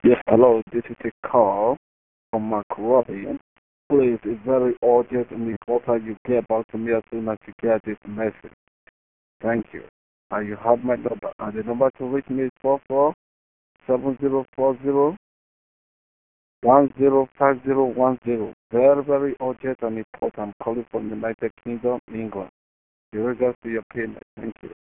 Yes, hello. This is a call from Macquarie. Please, it's very urgent and important you get back to me as soon as you get this message. Thank you. And you have my number. And the number to reach me is 447040105010. Very, very urgent and important. I'm calling from United Kingdom, England. In regards to your payment. Thank you.